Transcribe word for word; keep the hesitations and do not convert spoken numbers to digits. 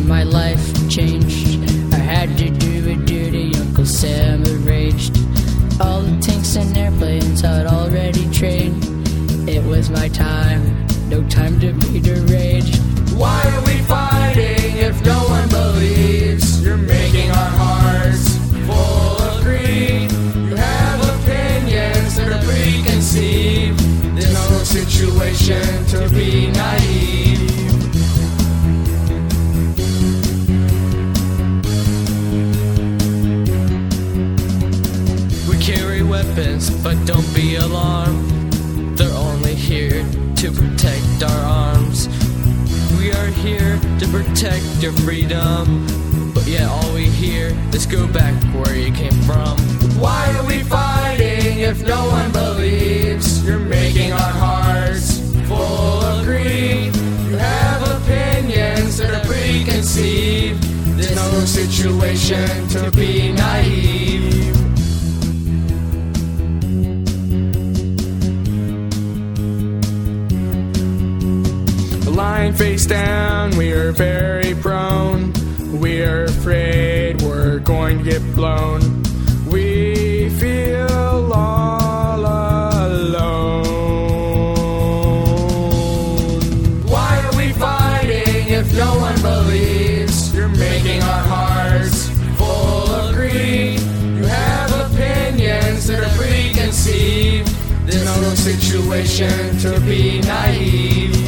my life changed. I had to do a duty, Uncle Sam arranged. All the tanks and airplanes I'd already trained. It was my time, no time to be deranged. Why are we fighting if no one believes? You're making our hearts full of greed. You have opinions that are preconceived. There's no situation to be naive. We carry weapons, but don't be alarmed. They're only here to protect our arms. We are here to protect your freedom, but yet all we hear is go back where you came from. Why are we fighting if no one believes? You're making our hearts full of greed. You have opinions that are preconceived. There's no situation to be naive. Lying face down, we are very prone. We are afraid we're going to get blown. We feel all alone. Why are we fighting if no one believes? You're making our hearts full of greed. You have opinions that are preconceived. There's no situation to be naive.